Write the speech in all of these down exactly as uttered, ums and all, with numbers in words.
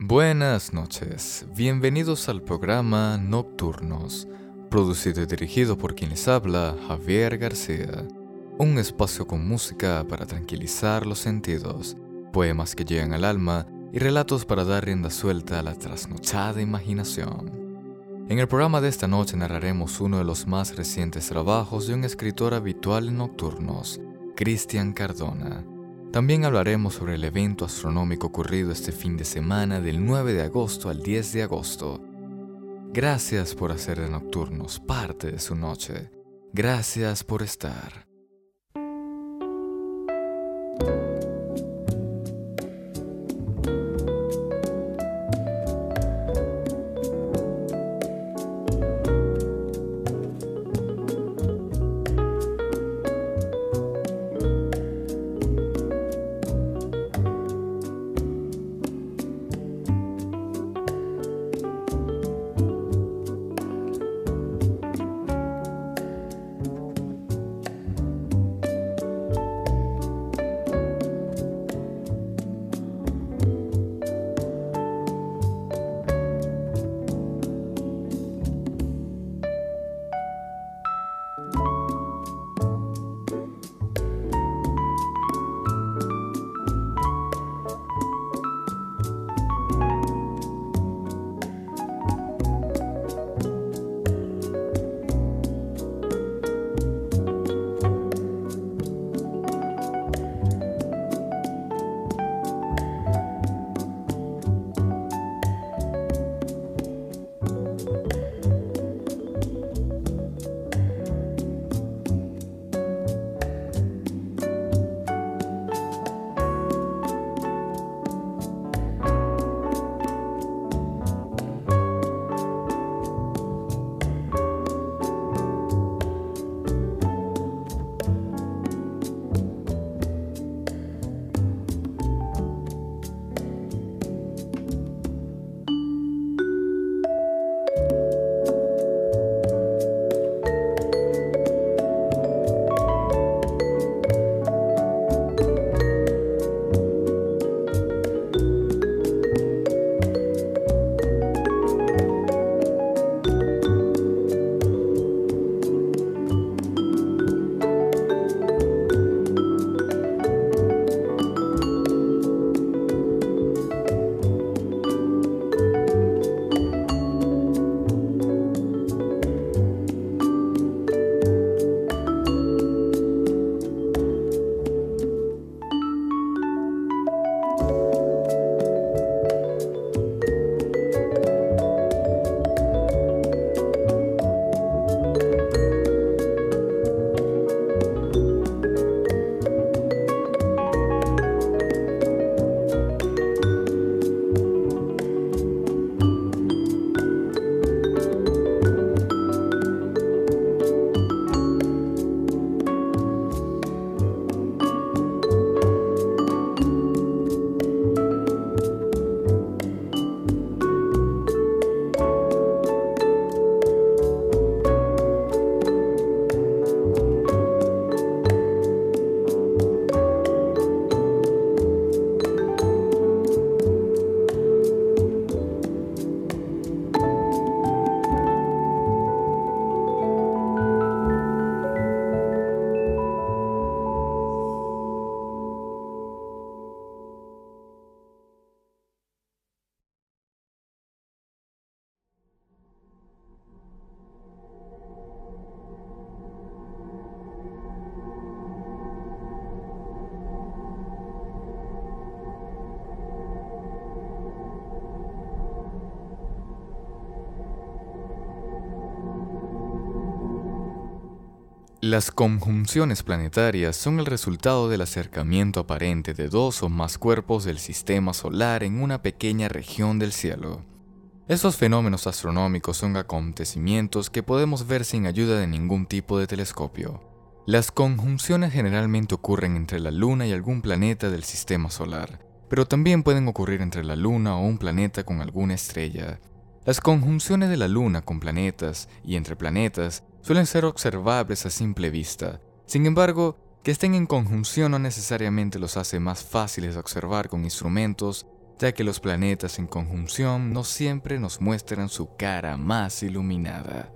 Buenas noches, bienvenidos al programa Nocturnos, producido y dirigido por quien les habla, Javier García. Un espacio con música para tranquilizar los sentidos, poemas que llegan al alma y relatos para dar rienda suelta a la trasnochada imaginación. En el programa de esta noche narraremos uno de los más recientes trabajos de un escritor habitual en Nocturnos, Cristian Cardona. También hablaremos sobre el evento astronómico ocurrido este fin de semana del nueve de agosto al diez de agosto. Gracias por hacer de Nocturnos parte de su noche. Gracias por estar. Las conjunciones planetarias son el resultado del acercamiento aparente de dos o más cuerpos del sistema solar en una pequeña región del cielo. Estos fenómenos astronómicos son acontecimientos que podemos ver sin ayuda de ningún tipo de telescopio. Las conjunciones generalmente ocurren entre la Luna y algún planeta del sistema solar, pero también pueden ocurrir entre la Luna o un planeta con alguna estrella. Las conjunciones de la Luna con planetas y entre planetas suelen ser observables a simple vista. Sin embargo, que estén en conjunción no necesariamente los hace más fáciles de observar con instrumentos, ya que los planetas en conjunción no siempre nos muestran su cara más iluminada.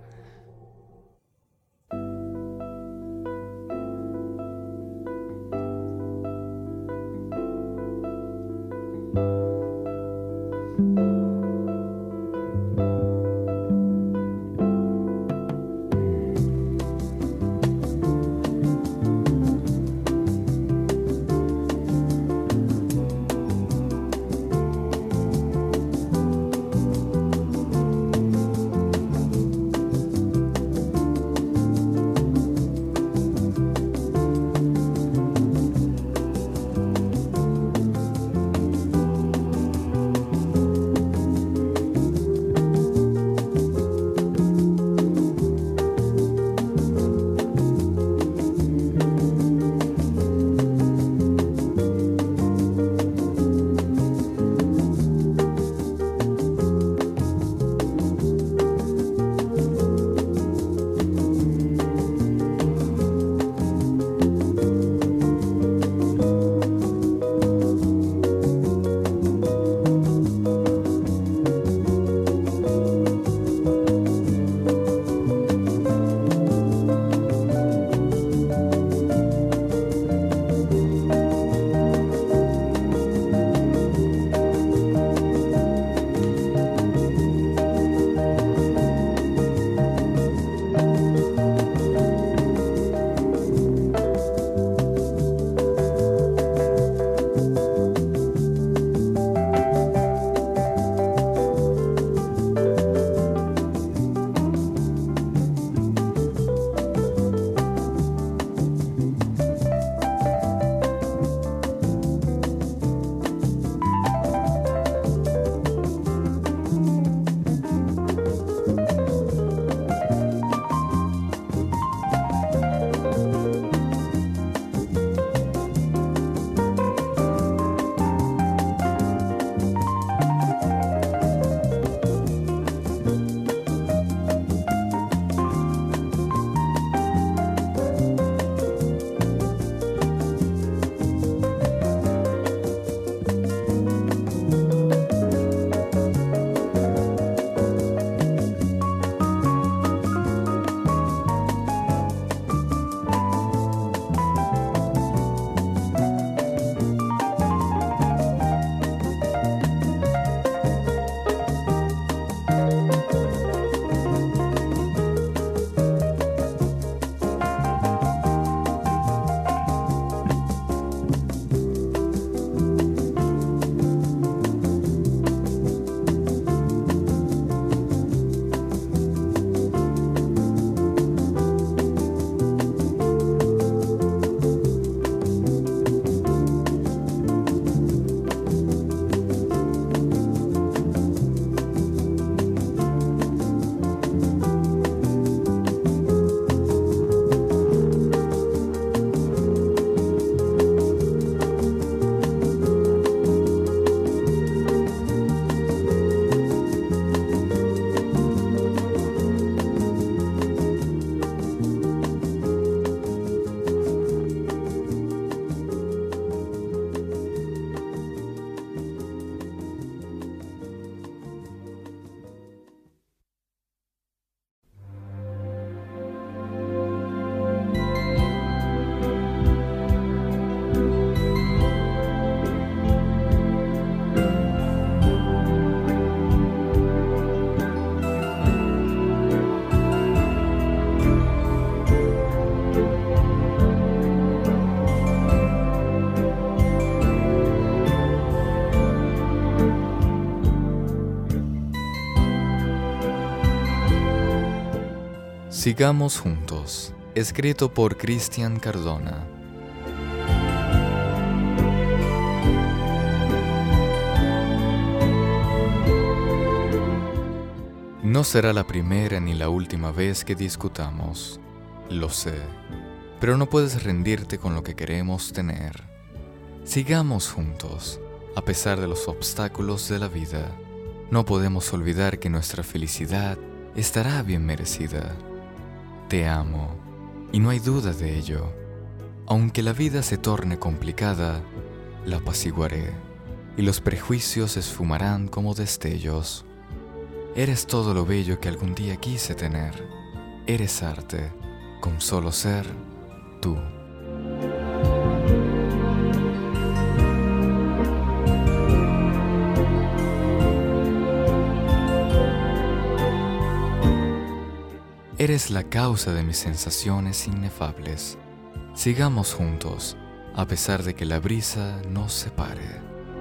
Sigamos juntos, escrito por Cristian Cardona. No será la primera ni la última vez que discutamos, lo sé, pero no puedes rendirte con lo que queremos tener. Sigamos juntos, a pesar de los obstáculos de la vida. No podemos olvidar que nuestra felicidad estará bien merecida. Te amo, y no hay duda de ello. Aunque la vida se torne complicada, la apaciguaré. y los prejuicios esfumarán como destellos. Eres todo lo bello que algún día quise tener. Eres arte, con solo ser tú. Eres la causa de mis sensaciones inefables. Sigamos juntos, a pesar de que la brisa nos separe.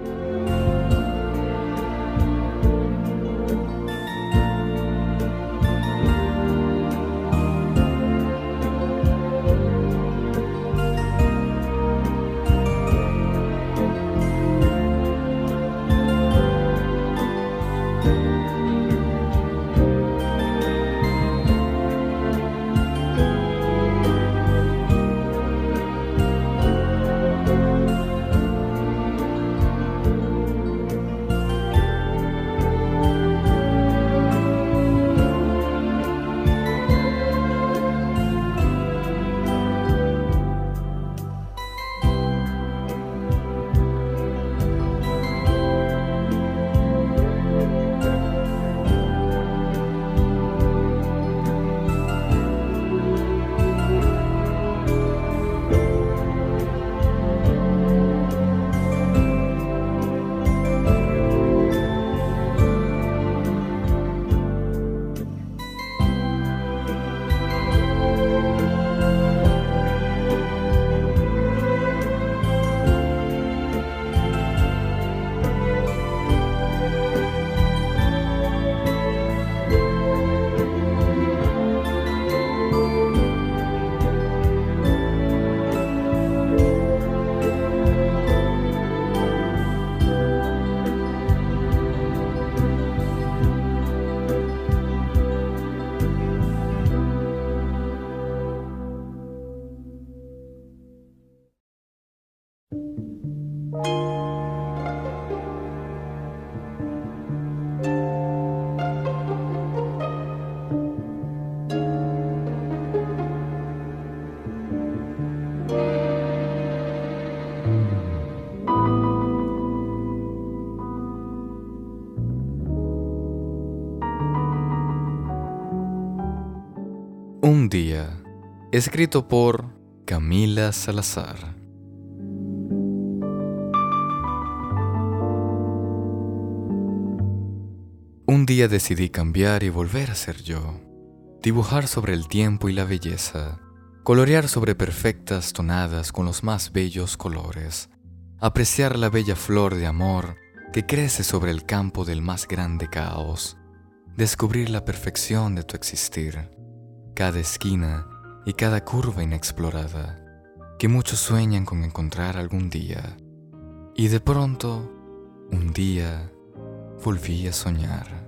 Un día, escrito por Camila Salazar. Un día decidí cambiar y volver a ser yo, dibujar sobre el tiempo y la belleza, colorear sobre perfectas tonadas con los más bellos colores, apreciar la bella flor de amor que crece sobre el campo del más grande caos, descubrir la perfección de tu existir, cada esquina y cada curva inexplorada, que muchos sueñan con encontrar algún día. Y de pronto, un día, volví a soñar.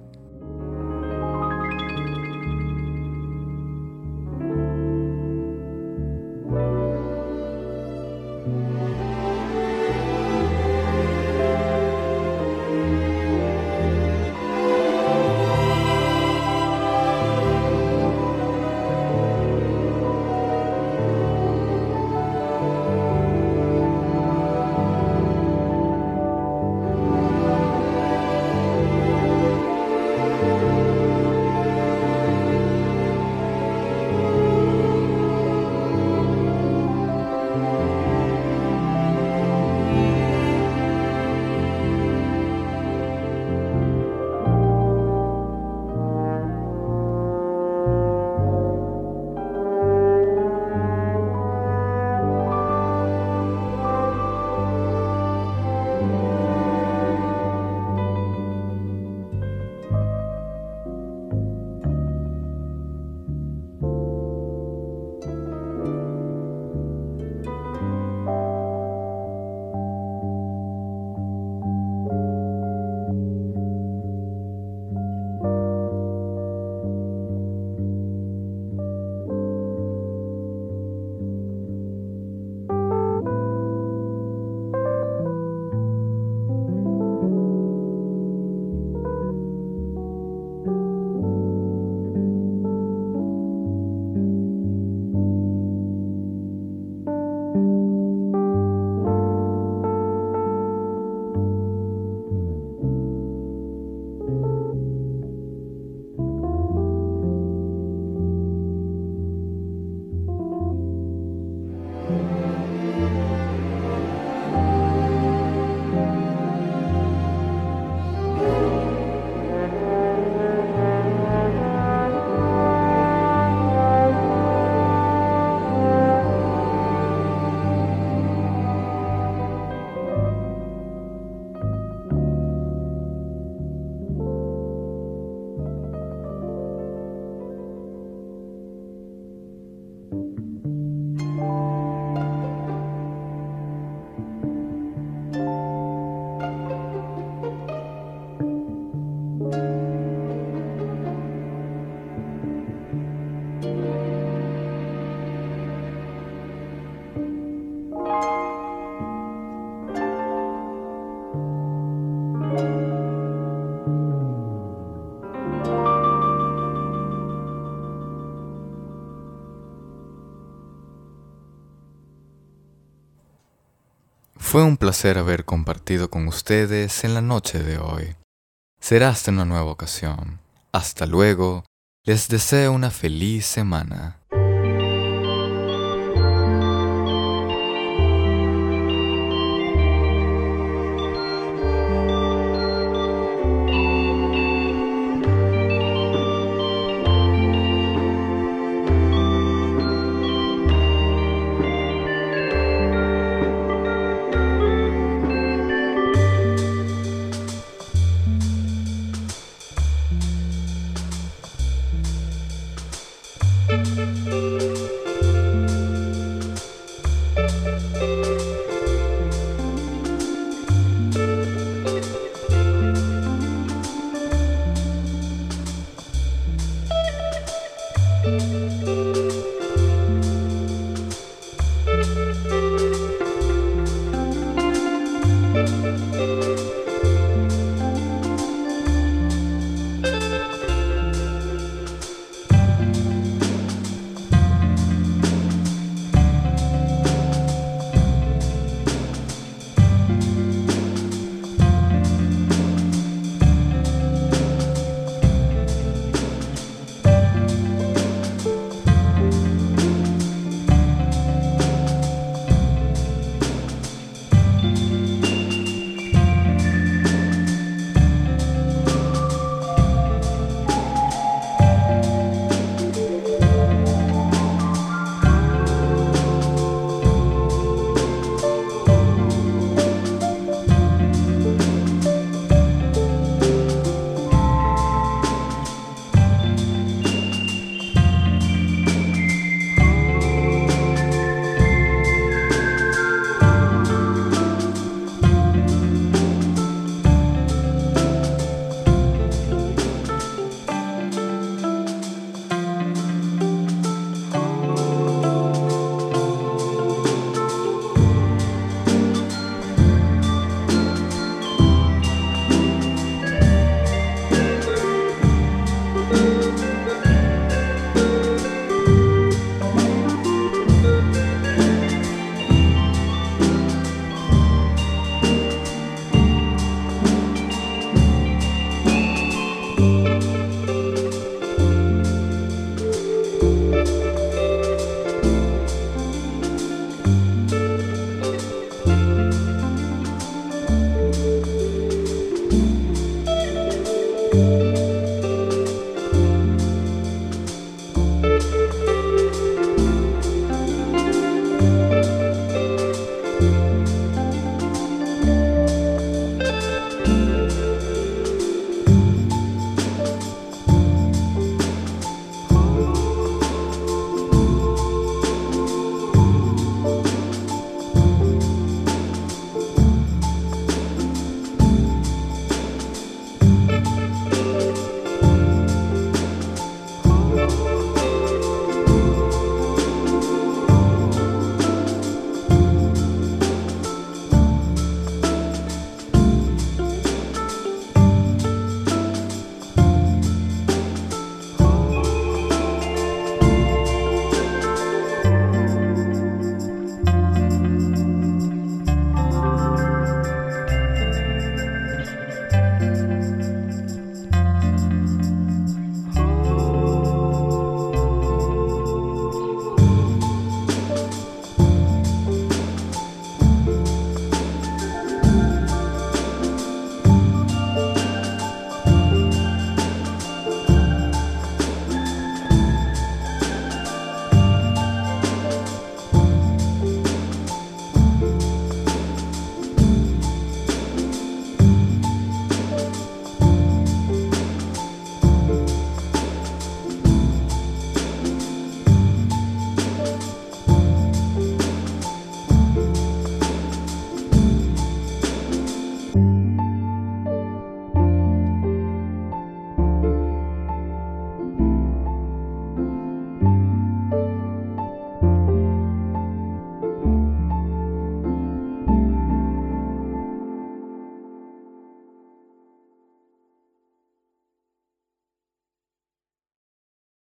Fue un placer haber compartido con ustedes en la noche de hoy. Será hasta una nueva ocasión. Hasta luego. Les deseo una feliz semana.